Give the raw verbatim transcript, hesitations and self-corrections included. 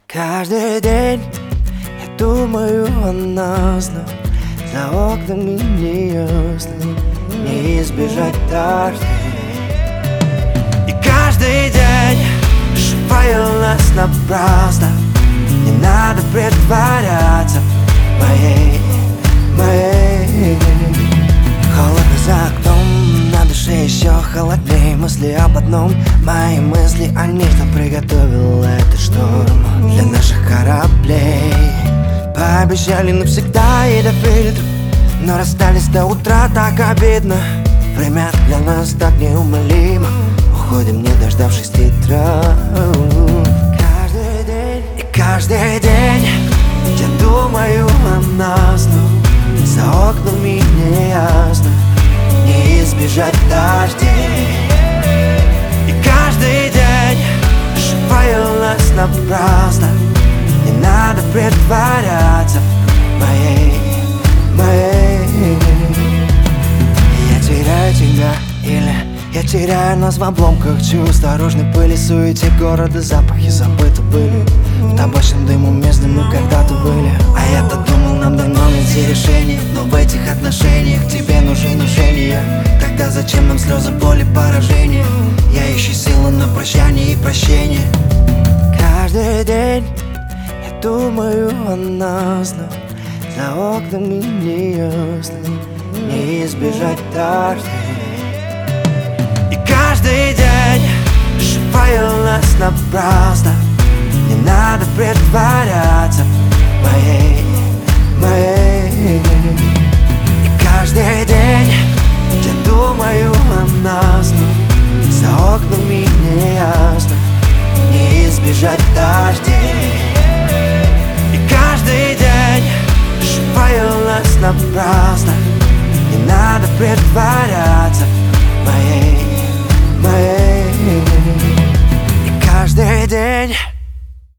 Каждый день я думаю о нас, но за окнами неясно, не избежать дождей. И каждый день сшиваю нас напрасно, не надо притворяться моей, моей. Холодно за окном, на душе еще холоднее. Мысли об одном, мои мысли о них. Кто приготовил этот шторм для наших кораблей? Пообещали навсегда и до фильтров, но расстались до утра, так обидно. Время для нас так неумолимо, уходим, не дождавшись титров. Каждый день и каждый день я думаю о нас, но за окнами неясно, не избежать дождей. И каждый день сшиваю нас напрасно, не надо притворяться моей, моей. Я теряю тебя или я теряю нас в обломках чувств, дорожной пыли, суете города, запахи забыты были. В табачном дыму между мы когда-то были. А я-то думал, нам дано найти решение, но в этих отношениях тебе нужны унижения. Тогда зачем нам слезы, боли, поражения? Я ищу силы на прощание и прощение. Каждый день я думаю о нас, но за окнами неясно, не избежать дождей. И каждый день сшиваю нас напрасно, не надо притворяться моей, моей. И каждый день я думаю о нас, но за окнами неясно, не избежать дождей. И каждый день сшиваю нас напрасно, не надо притворяться моей, моей. И каждый день